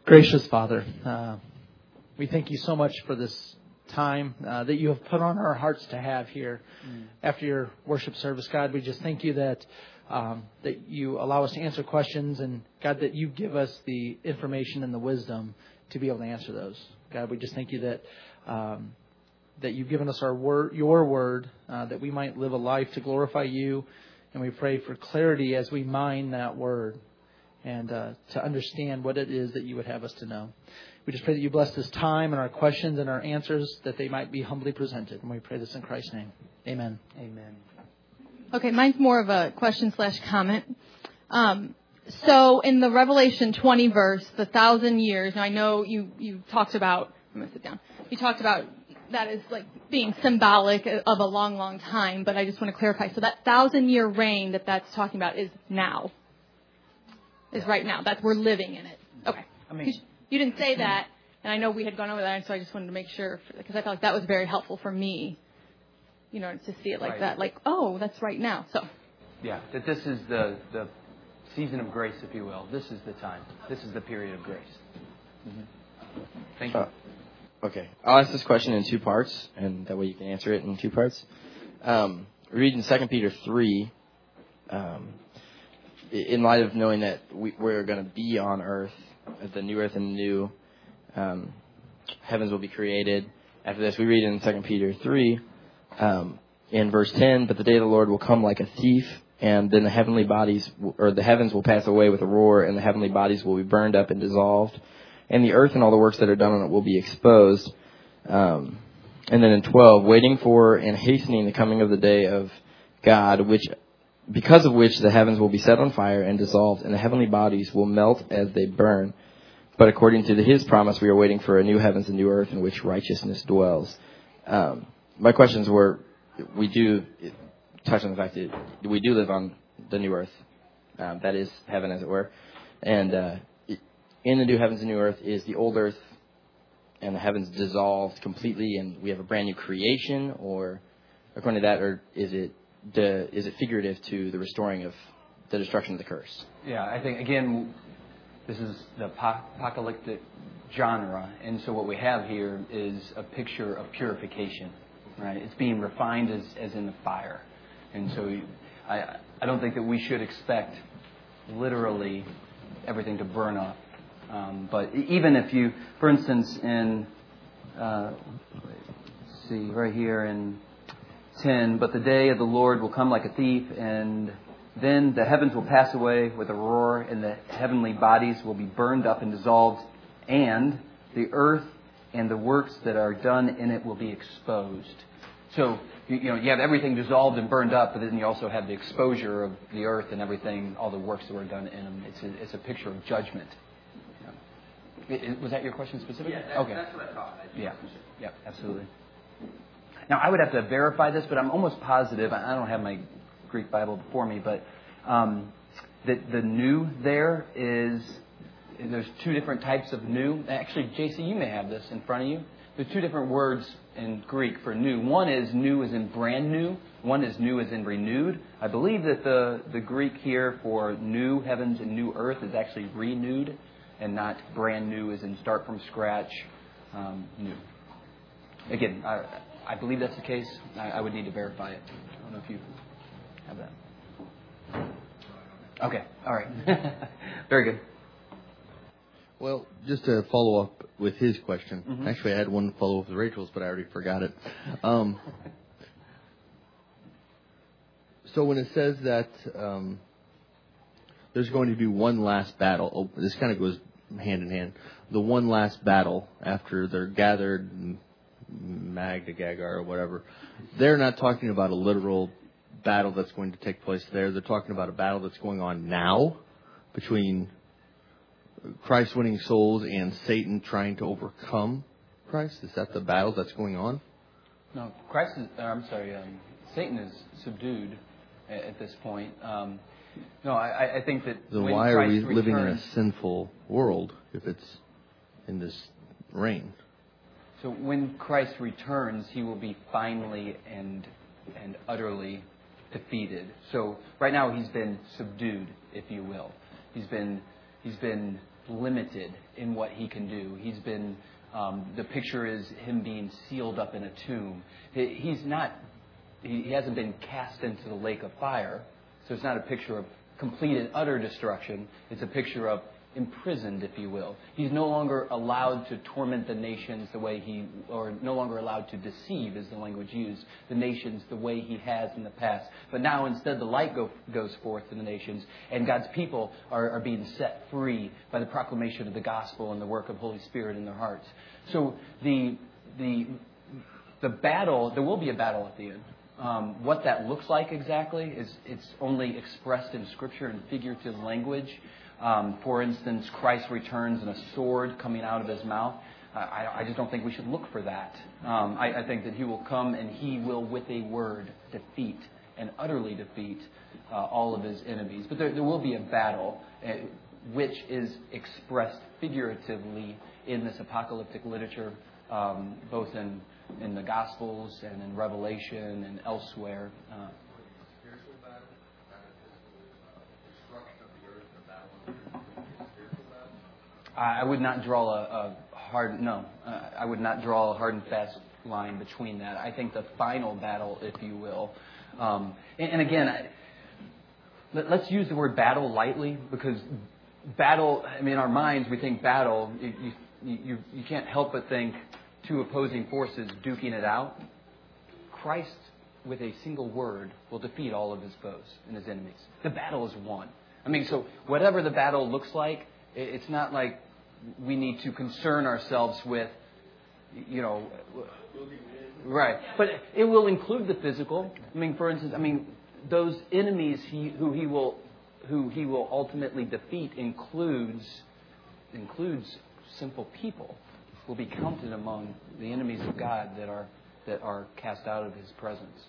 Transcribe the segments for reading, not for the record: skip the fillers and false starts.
Gracious Father, we thank you so much for this time that you have put on our hearts to have here after your worship service. God, we just thank you that you allow us to answer questions, and God, that you give us the information and the wisdom to be able to answer those. God, we just thank you that that you've given us your word, that we might live a life to glorify you, and we pray for clarity as we mine that word and to understand what it is that you would have us to know. We just pray that you bless this time and our questions and our answers, that they might be humbly presented. And we pray this in Christ's name. Amen. Amen. Okay, mine's more of a question/comment. So in the Revelation 20 verse, the 1,000 years, now I know you talked about, I'm going to sit down, you talked about that is like being symbolic of a long, long time, but I just want to clarify. So that 1,000-year reign that's talking about is now. Is right now. That we're living in it. Okay. I mean, you didn't say that, and I know we had gone over that, and so I just wanted to make sure, because I felt like that was very helpful for me, to see it like that. Like, oh, that's right now. So. Yeah, that this is the season of grace, if you will. This is the time. This is the period of grace. Mm-hmm. Thank you. Okay. I'll ask this question in two parts, and that way you can answer it in two parts. Reading 2 Peter 3, in light of knowing that we're going to be on earth, the new earth and the new heavens will be created. After this, we read in 2 Peter 3, in verse 10, but the day of the Lord will come like a thief, and then the heavens will pass away with a roar, and the heavenly bodies will be burned up and dissolved, and the earth and all the works that are done on it will be exposed. And then in 12, waiting for and hastening the coming of the day of God, because of which the heavens will be set on fire and dissolved, and the heavenly bodies will melt as they burn. But according to his promise, we are waiting for a new heavens and new earth in which righteousness dwells. My questions were, we do touch on the fact that we do live on the new earth. That is heaven, as it were. And in the new heavens and new earth, is the old earth and the heavens dissolved completely and we have a brand new creation? Or according to that, or is it figurative to the restoring of the destruction of the curse? Yeah, I think, again, this is the apocalyptic genre. And so what we have here is a picture of purification, right? It's being refined as in the fire. And so I don't think that we should expect literally everything to burn up. But even if you, for instance, in, let's see, right here in 10, but the day of the Lord will come like a thief, and then the heavens will pass away with a roar, and the heavenly bodies will be burned up and dissolved, and the earth and the works that are done in it will be exposed. So, you have everything dissolved and burned up, but then you also have the exposure of the earth and everything, all the works that were done in them. It's a picture of judgment. Was that your question specifically? Yeah, okay. That's what I thought. Yeah, absolutely. Now, I would have to verify this, but I'm almost positive. I don't have my Greek Bible before me, but the new there is, there's two different types of new. Actually, JC, you may have this in front of you. There's two different words in Greek for new. One is new as in brand new. One is new as in renewed. I believe that the Greek here for new heavens and new earth is actually renewed and not brand new as in start from scratch, new. Again, I believe that's the case. I would need to verify it. I don't know if you have that. Okay. All right. Very good. Well, just to follow up with his question. Mm-hmm. Actually, I had one follow up with Rachel's, but I already forgot it. So when it says that there's going to be one last battle, this kind of goes hand in hand. The one last battle after they're gathered, Magdagagar or whatever, they're not talking about a literal battle that's going to take place there. They're talking about a battle that's going on now between Christ winning souls and Satan trying to overcome Christ. Is that the battle that's going on? No, Satan is subdued at this point. No, I think that then when why Christ are we living in a returns, sinful world if it's in this reign? So when Christ returns, he will be finally and utterly defeated. So right now he's been subdued, if you will. He's been limited in what he can do. He's been, the picture is him being sealed up in a tomb. He hasn't been cast into the lake of fire, so it's not a picture of complete and utter destruction. It's a picture of imprisoned, if you will. He's no longer allowed to torment the nations or no longer allowed to deceive, is the language used, the nations the way he has in the past. But now instead the light goes forth to the nations, and God's people are being set free by the proclamation of the gospel and the work of Holy Spirit in their hearts. So the battle, there will be a battle at the end. What that looks like exactly it's only expressed in Scripture in figurative language. For instance, Christ returns and a sword coming out of his mouth. I just don't think we should look for that. I think that he will come and he will, with a word, defeat and utterly defeat all of his enemies. But there will be a battle which is expressed figuratively in this apocalyptic literature, both in the Gospels and in Revelation and elsewhere. I would not draw a hard and fast line between that. I think the final battle, if you will, and again, let's use the word battle lightly, because battle, I mean, in our minds we think battle. You can't help but think two opposing forces duking it out. Christ, with a single word, will defeat all of his foes and his enemies. The battle is won. I mean, so whatever the battle looks like, it's not like we need to concern ourselves with, right. But it will include the physical. I mean, for instance, those enemies who he will ultimately defeat includes simple people. Will be counted among the enemies of God that are cast out of his presence.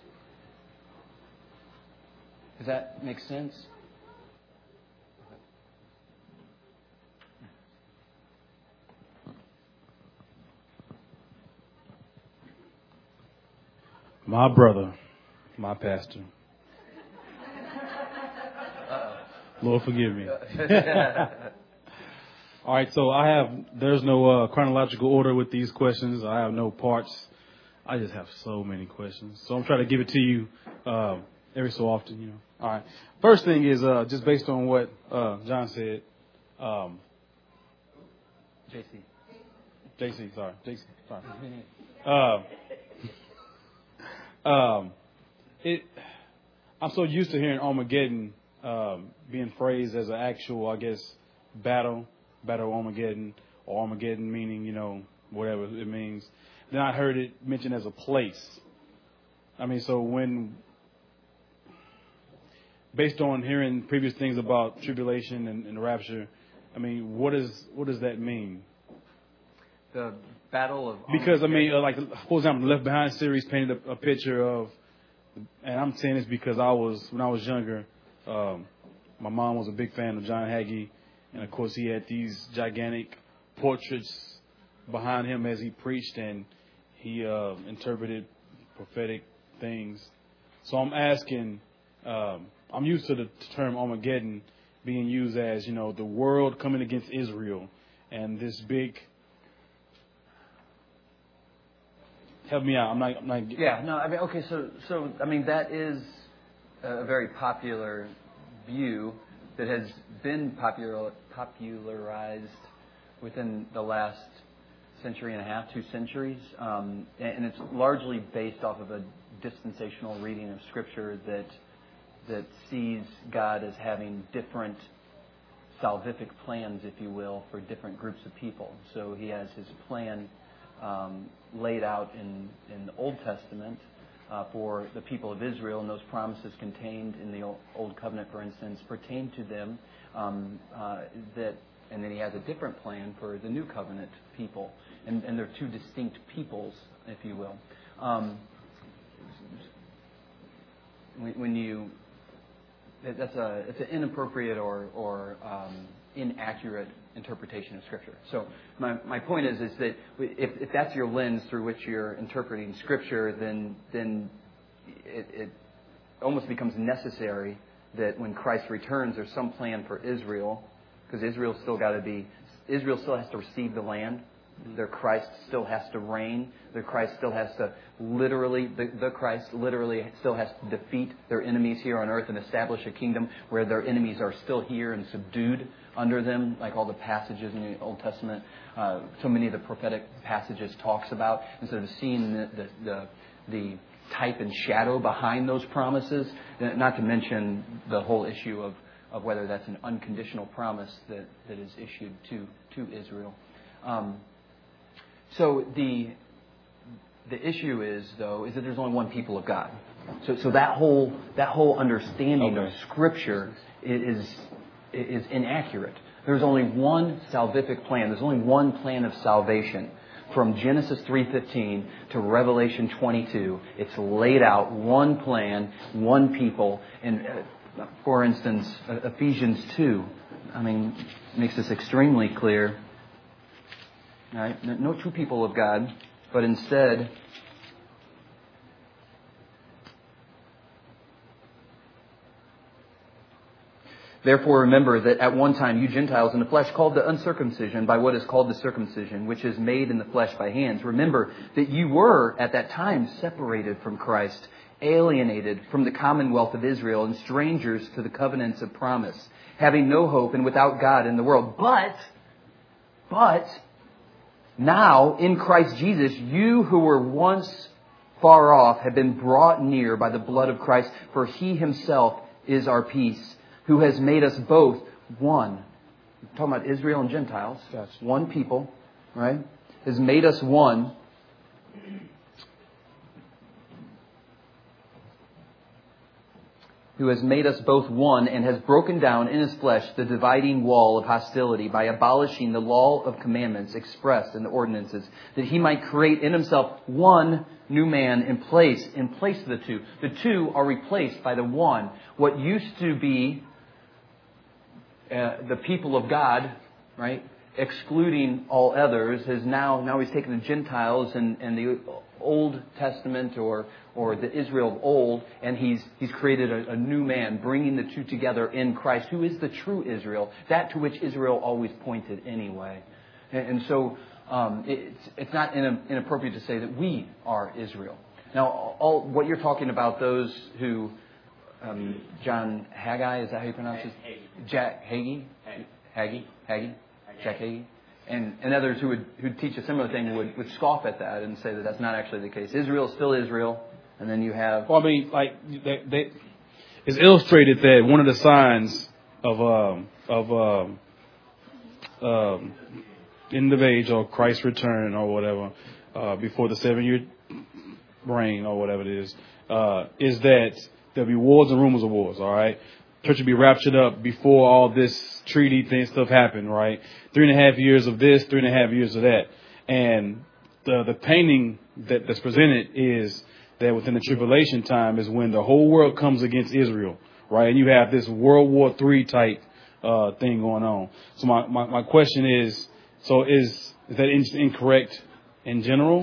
Does that make sense? My brother, my pastor. Lord forgive me. All right, so there's no chronological order with these questions. I have no parts. I just have so many questions. So I'm trying to give it to you every so often, All right. First thing is just based on what John said. JC, sorry. I'm so used to hearing Armageddon being phrased as an actual, I guess, Battle Armageddon, or Armageddon meaning, whatever it means. Then I heard it mentioned as a place. So based on hearing previous things about tribulation and rapture, what does that mean? The Battle of Because, like, for example, the Left Behind series painted a picture of, and I'm saying this because when I was younger, my mom was a big fan of John Hagee. And, of course, he had these gigantic portraits behind him as he preached, and he interpreted prophetic things. So I'm asking, I'm used to the term Armageddon being used as, the world coming against Israel. And this big... Help me out. I'm not. Yeah. No. Okay. So that is a very popular view that has been popularized within the last century and a half, 2 centuries, and it's largely based off of a dispensational reading of Scripture that sees God as having different salvific plans, if you will, for different groups of people. So he has his plan laid out in the Old Testament for the people of Israel, and those promises contained in the Old Covenant, for instance, pertain to them. And then he has a different plan for the New Covenant people, and they're 2 distinct peoples, if you will. It's an inappropriate or inaccurate interpretation of Scripture. So my point is that if that's your lens through which you're interpreting Scripture, then it almost becomes necessary that when Christ returns, there's some plan for Israel, because Israel's still got to be Israel still has to receive the land. Their Christ still has to reign. Their Christ still has to the Christ literally still has to defeat their enemies here on earth and establish a kingdom where their enemies are still here and subdued under them, like all the passages in the Old Testament, so many of the prophetic passages talks about. Instead of seeing the type and shadow behind those promises, not to mention the whole issue of whether that's an unconditional promise that is issued to Israel. So the issue is that there's only one people of God. So that whole understanding of Scripture is inaccurate. There's only one salvific plan. There's only one plan of salvation. From Genesis 3:15 to Revelation 22, it's laid out, one plan, one people. And for instance, Ephesians 2, makes this extremely clear. Right? No true people of God, but instead therefore remember that at one time you Gentiles in the flesh called the uncircumcision by what is called the circumcision, which is made in the flesh by hands. Remember that you were at that time separated from Christ, alienated from the commonwealth of Israel, and strangers to the covenants of promise, having no hope and without God in the world. But now, in Christ Jesus, you who were once far off have been brought near by the blood of Christ, for He Himself is our peace, who has made us both one. I'm talking about Israel and Gentiles. Gotcha. One people, right? Has made us one. Who has made us both one and has broken down in His flesh the dividing wall of hostility by abolishing the law of commandments expressed in the ordinances, that He might create in Himself one new man in place of the two. The two are replaced by the one. What used to be the people of God, right, excluding all others, has now He's taken the Gentiles and the Old Testament or the Israel of old, and He's created a new man, bringing the two together in Christ, who is the true Israel, that to which Israel always pointed anyway. And so it's not inappropriate to say that we are Israel. Now, what you're talking about, those who John Haggai, is that how you pronounce it? Jack Hagee? Jack Hagee? And others who'd teach a similar thing would scoff at that and say that that's not actually the case. Israel is still Israel, and then you have... Well, it's illustrated that one of the signs of end of age or Christ's return or whatever, before the 7-year reign or whatever it is that there'll be wars and rumors of wars, all right? Church will be raptured up before all this treaty thing stuff happened, right? 3.5 years of this, 3.5 years of that. And the painting that's presented is that within the tribulation time is when the whole world comes against Israel, right? And you have this World War III type thing going on. So my question is, so is that incorrect in general?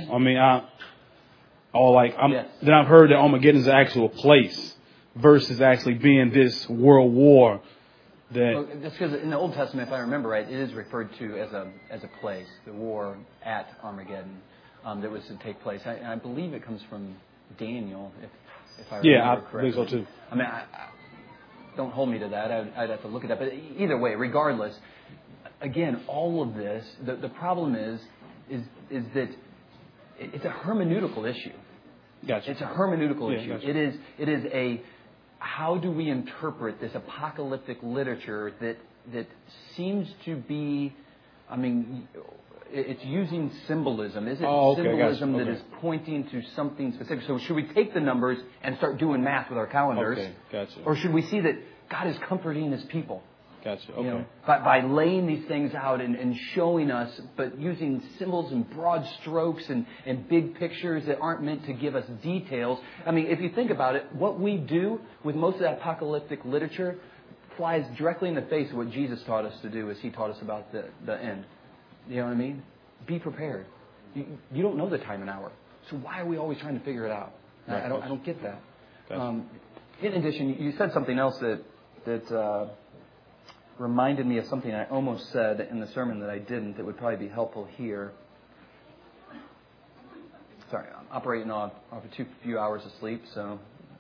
Yes. Then I've heard that Armageddon is an actual place versus actually being this world war. Well, that's because in the Old Testament, if I remember right, it is referred to as a place, the war at Armageddon that was to take place. I believe it comes from Daniel, if I remember correctly. I believe so too. I don't hold me to that. I'd have to look at that. But either way, regardless, again, all of this, the problem is that it's a hermeneutical issue. Gotcha. It's a hermeneutical issue. Gotcha. It is a how do we interpret this apocalyptic literature that seems to be, it's using symbolism. Is it symbolism that is pointing to something specific? So should we take the numbers and start doing math with our calendars? Okay, gotcha. Or should we see that God is comforting His people? Gotcha. Okay. By laying these things out and showing us, but using symbols and broad strokes and big pictures that aren't meant to give us details. If you think about it, what we do with most of that apocalyptic literature flies directly in the face of what Jesus taught us to do as He taught us about the end. You know what I mean? Be prepared. You don't know the time and hour. So why are we always trying to figure it out? Right. I don't get that. Gotcha. In addition, you said something else that reminded me of something I almost said in the sermon that I didn't. That would probably be helpful here. Sorry, I'm operating off a few hours of sleep, so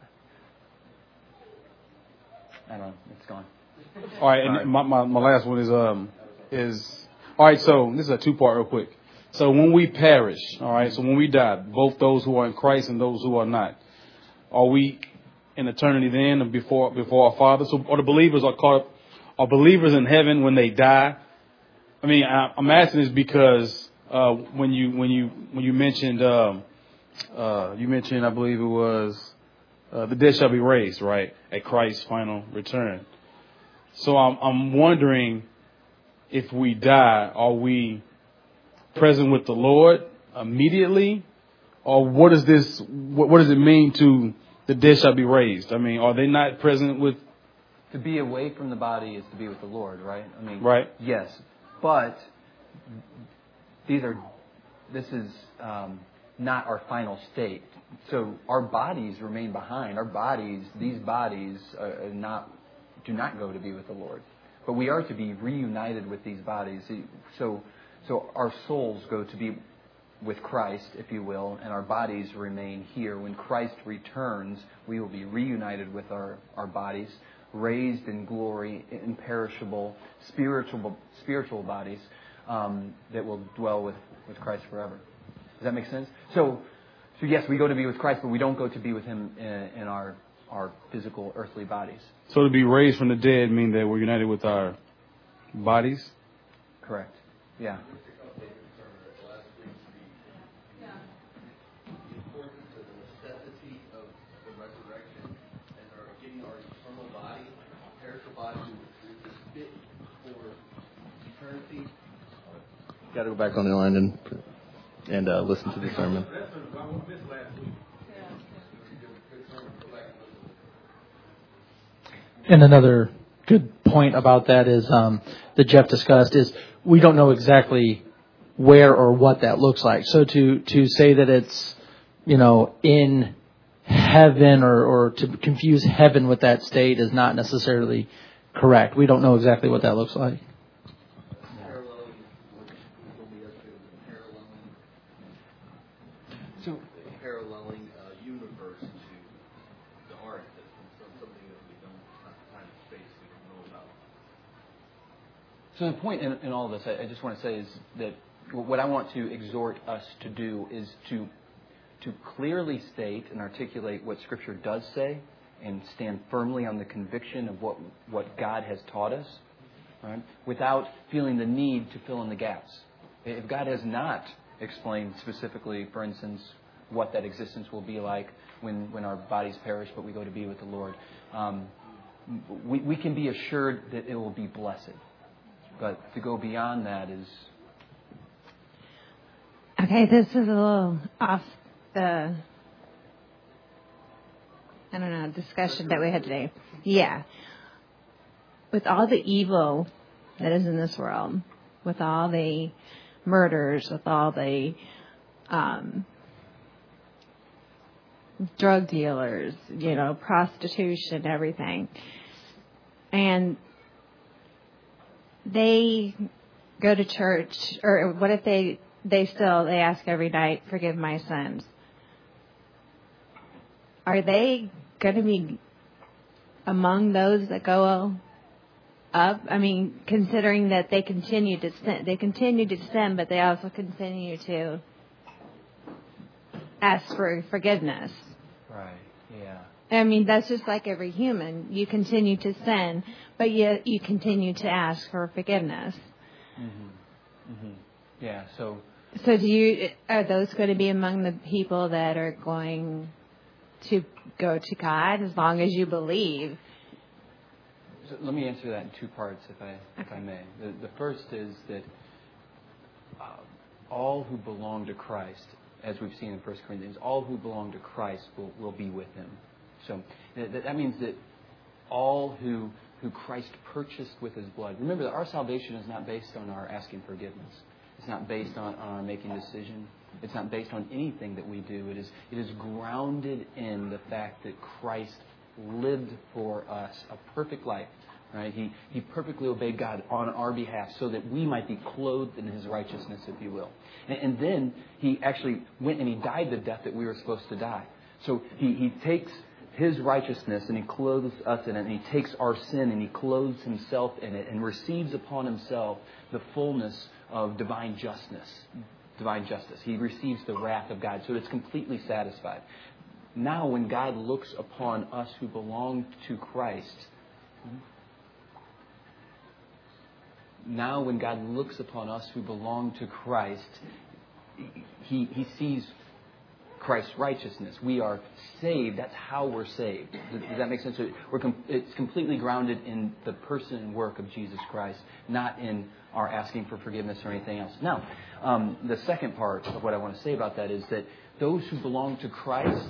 I don't know. It's gone. All right, and my last one is all right. So this is a 2-part, real quick. So when we perish, all right. So when we die, both those who are in Christ and those who are not, are we in eternity then, or before our Father? So are the believers are believers in heaven when they die? I mean, I'm asking this because when you mentioned I believe it was the dead shall be raised, right, at Christ's final return. So I'm wondering, if we die, are we present with the Lord immediately, or what does it mean to the dead shall be raised? I mean, are they not present with? To be away from the body is to be with the Lord, right? I mean, right. Yes, but this is not our final state. So our bodies remain behind. These bodies do not go to be with the Lord, but we are to be reunited with these bodies. So our souls go to be with Christ, if you will, and our bodies remain here. When Christ returns, we will be reunited with our bodies, raised in glory, imperishable, spiritual bodies that will dwell with Christ forever. Does that make sense? So yes, we go to be with Christ, but we don't go to be with Him in our physical earthly bodies. So to be raised from the dead mean that we're united with our bodies? Correct. Yeah. Got to go back on the line and listen to the sermon. And another good point about that is that Jeff discussed is we don't know exactly where or what that looks like. So to say that it's in heaven or to confuse heaven with that state is not necessarily correct. We don't know exactly what that looks like. Paralleling universe to the art system, something that we don't, time and space, we don't know about. So the point in all of this, I just want to say is that what I want to exhort us to do is to clearly state and articulate what Scripture does say and stand firmly on the conviction of what God has taught us, right? Without feeling the need to fill in the gaps. If God has not explained specifically, for instance, what that existence will be like when our bodies perish, but we go to be with the Lord, we can be assured that it will be blessed. But to go beyond that is... Okay, this is a little off the, discussion that we had today. Yeah. With all the evil that is in this world, with all the murders, with all the drug dealers, prostitution, everything. And they go to church, or what if they ask every night, forgive my sins. Are they going to be among those that go up? I mean, considering that they continue to sin, but they also continue to ask for forgiveness. Right, yeah. I mean, that's just like every human. You continue to sin, but yet you continue to ask for forgiveness. Mm-hmm. Mm-hmm. Yeah, so are those going to be among the people that are going to go to God as long as you believe? So let me answer that in two parts, if I may. The first is that all who belong to Christ, as we've seen in 1 Corinthians, all who belong to Christ will be with Him. So that means that all who Christ purchased with His blood. Remember that our salvation is not based on our asking forgiveness. It's not based on our making a decision. It's not based on anything that we do. It is grounded in the fact that Christ lived for us a perfect life, Right? He perfectly obeyed God on our behalf so that we might be clothed in His righteousness, if you will. And then He actually went and He died the death that we were supposed to die. So He takes His righteousness and He clothes us in it, and He takes our sin and He clothes Himself in it and receives upon Himself the fullness of divine justice. He receives the wrath of God, so it's completely satisfied. Now when God looks upon us who belong to Christ, He sees Christ's righteousness. We are saved. That's how we're saved. Does that make sense? It's completely grounded in the person and work of Jesus Christ, not in our asking for forgiveness or anything else. Now, the second part of what I want to say about that is that those who belong to Christ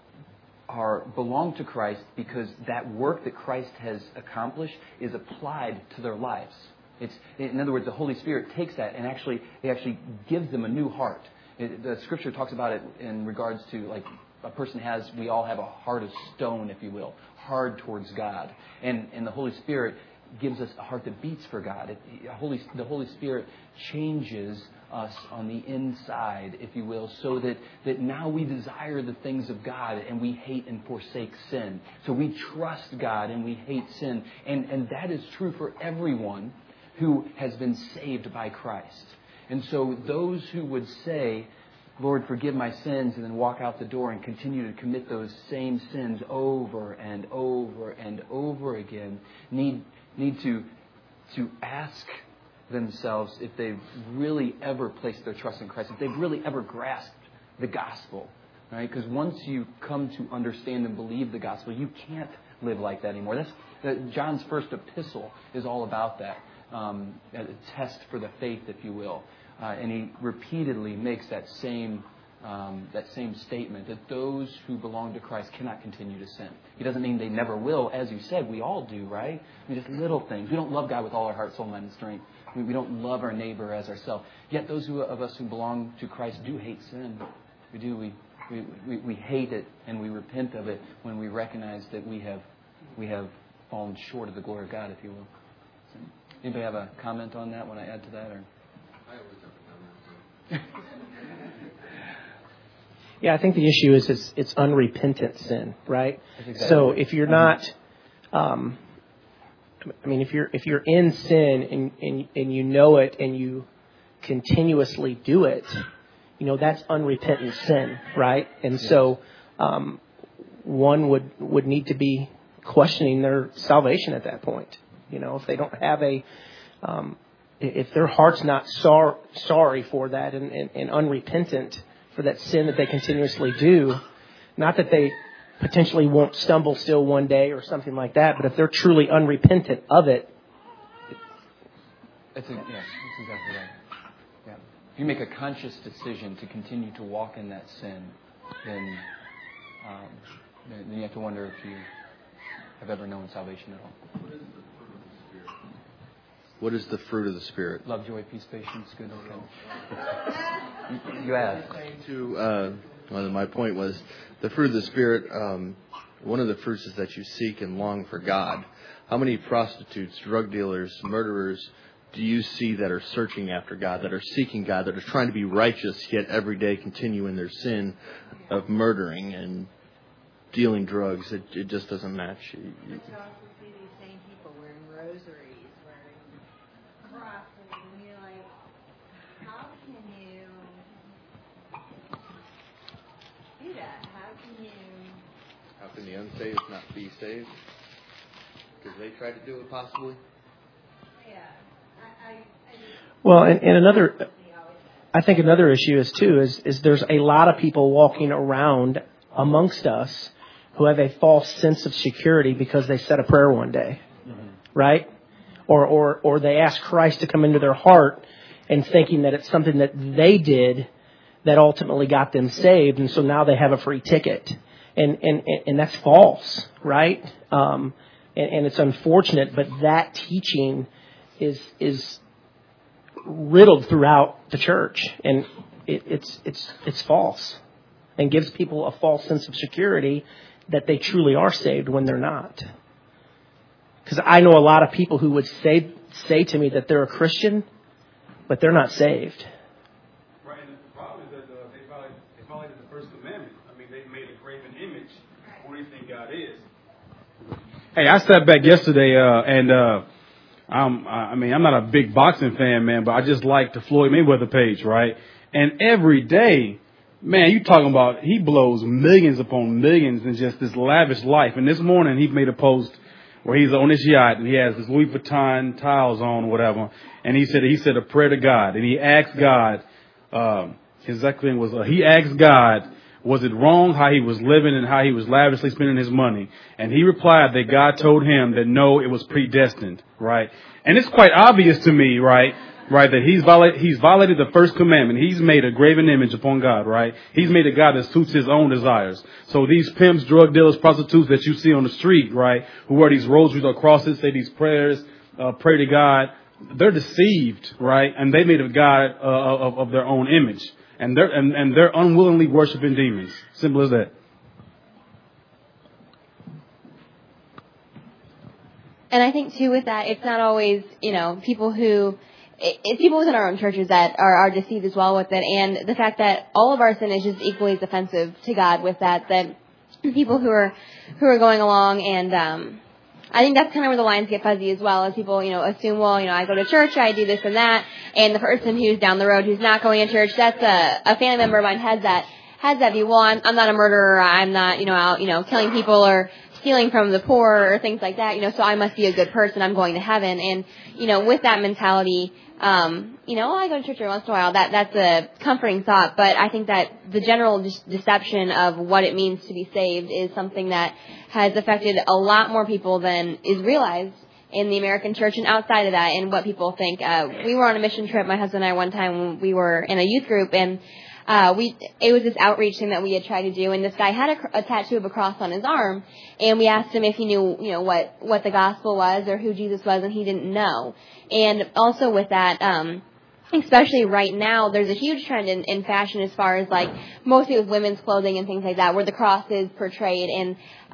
belong to Christ because that work that Christ has accomplished is applied to their lives. In other words, the Holy Spirit takes that and actually gives them a new heart. The Scripture talks about it in regards to like a person we all have a heart of stone, if you will, hard towards God. And the Holy Spirit gives us a heart that beats for God. The Holy Spirit changes us on the inside, if you will, so that now we desire the things of God and we hate and forsake sin. So we trust God and we hate sin. And that is true for everyone who has been saved by Christ. And so those who would say, Lord, forgive my sins, and then walk out the door and continue to commit those same sins over and over and over again need to ask themselves if they've really ever placed their trust in Christ, if they've really ever grasped the gospel, right? Because once you come to understand and believe the gospel, you can't live like that anymore. John's first epistle is all about that, a test for the faith, if you will. And he repeatedly makes that same statement that those who belong to Christ cannot continue to sin. He doesn't mean they never will. As you said, we all do, right? I mean, just little things. We don't love God with all our heart, soul, mind, and strength. We don't love our neighbor as ourselves. Yet those of us who belong to Christ do hate sin. We do. We hate it and we repent of it when we recognize that we have fallen short of the glory of God, if you will. So, anybody have a comment on that? Want to add to that? Or? Yeah, I think the issue is it's unrepentant sin, right? Exactly so right. If you're not, if you're in sin and you know it and you continuously do it, that's unrepentant sin, right? And yes. So one would need to be questioning their salvation at that point. If they don't have if their heart's not sorry for that and unrepentant for that sin that they continuously do, not that they potentially won't stumble still one day or something like that, but if they're truly unrepentant of it. That's exactly right. Yeah. If you make a conscious decision to continue to walk in that sin, then you have to wonder if you have ever known salvation at all. What is the fruit of the Spirit? Love, joy, peace, patience, goodness. You asked. My point was the fruit of the Spirit. One of the fruits is that you seek and long for God. How many prostitutes, drug dealers, murderers do you see that are searching after God, that are seeking God, that are trying to be righteous, yet every day continue in their sin of murdering and dealing drugs? It just doesn't match. But you also see these same people wearing rosaries, wearing crosses, and you're like, how can you do that? How can the unsaved not be saved? Because they tried to do it possibly? Yeah. Well, and another, I think another issue is there's a lot of people walking around amongst us who have a false sense of security because they said a prayer one day, right? Or they ask Christ to come into their heart and thinking that it's something that they did that ultimately got them saved, and so now they have a free ticket, and that's false, right? And it's unfortunate, but that teaching is riddled throughout the church, and it's false, and gives people a false sense of security that they truly are saved when they're not. Because I know a lot of people who would say to me that they're a Christian, but they're not saved. Right, and the problem is that they violated the first commandment. I mean, they made a graven image. Who do you think God is? Hey, I sat back yesterday, and I'm not a big boxing fan, man, but I just like the Floyd Mayweather page, right? And every day, man, you talking about he blows millions upon millions in just this lavish life. And this morning he made a post where he's on his yacht and he has his Louis Vuitton tiles on or whatever. And he said a prayer to God. And he asked God, his exact thing was, he asked God, was it wrong how he was living and how he was lavishly spending his money? And he replied that God told him that no, it was predestined, right? And it's quite obvious to me, right, that he's violated the first commandment. He's made a graven image upon God, right? He's made a God that suits his own desires. So these pimps, drug dealers, prostitutes that you see on the street, right, who wear these rosaries or crosses, say these prayers, pray to God, they're deceived, right? And they made a God of their own image. And they're unwillingly worshiping demons. Simple as that. And I think too with that, it's not always, people who, it's people within our own churches that are deceived as well with it. And the fact that all of our sin is just equally as offensive to God with that people who are going along and, I think that's kind of where the lines get fuzzy as well, as people, assume, well, I go to church, I do this and that, and the person who's down the road who's not going to church, that's a family member of mine has that view. Well, I'm not a murderer, I'm not, out, killing people or stealing from the poor or things like that, so I must be a good person, I'm going to heaven. And, with that mentality, I go to church every once in a while, that's a comforting thought, but I think that the general deception of what it means to be saved is something that has affected a lot more people than is realized in the American church and outside of that and what people think. We were on a mission trip, my husband and I, one time when we were in a youth group, and it was this outreach thing that we had tried to do, and this guy had a tattoo of a cross on his arm, and we asked him if he knew, what the gospel was or who Jesus was, and he didn't know. And also with that, especially right now, there's a huge trend in fashion as far as mostly with women's clothing and things like that, where the cross is portrayed. And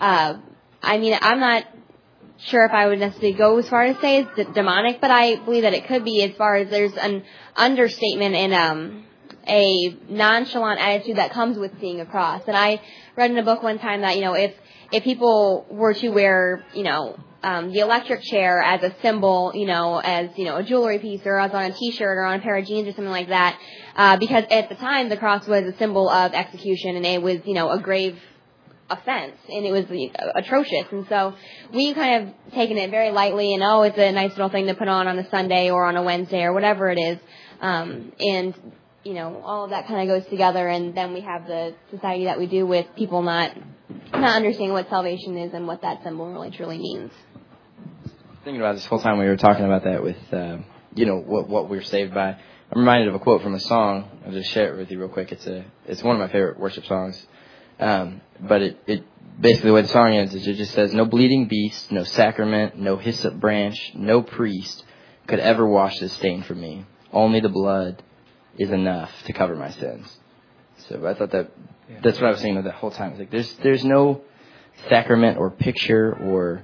I'm not sure if I would necessarily go as far as say it's demonic, but I believe that it could be, as far as there's an understatement and a nonchalant attitude that comes with seeing a cross. And I read in a book one time that if people were to wear the electric chair as a symbol, as a jewelry piece, or as on a T-shirt or on a pair of jeans or something like that, because at the time the cross was a symbol of execution and it was a grave offense and it was atrocious. And so we kind of taken it very lightly and it's a nice little thing to put on a Sunday or on a Wednesday or whatever it is, and all of that kind of goes together, and then we have the society that we do with people not understanding what salvation is and what that symbol really truly means. Thinking about this whole time we were talking about that with, what we're saved by. I'm reminded of a quote from a song. I'll just share it with you real quick. It's one of my favorite worship songs. But it basically, the way the song ends is it just says, no bleeding beast, no sacrament, no hyssop branch, no priest could ever wash this stain from me. Only the blood is enough to cover my sins. So I thought that's what I was saying the whole time. It's like there's no sacrament or picture or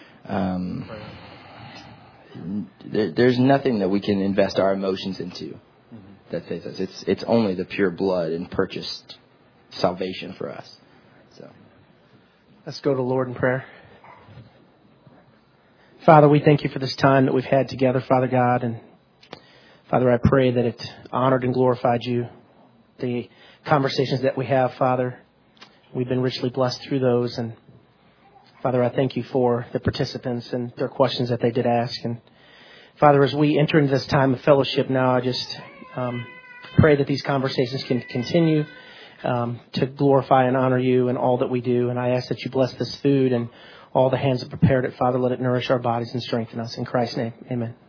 there's nothing that we can invest our emotions into that saves us. It's only the pure blood and purchased salvation for us. So let's go to the Lord in prayer. Father, we thank you for this time that we've had together, Father God, and Father, I pray that it honored and glorified you. The conversations that we have, Father, we've been richly blessed through those. And Father, I thank you for the participants and their questions that they did ask. And Father, as we enter into this time of fellowship now, I just pray that these conversations can continue to glorify and honor you in all that we do. And I ask that you bless this food and all the hands that prepared it. Father, let it nourish our bodies and strengthen us. In Christ's name, amen.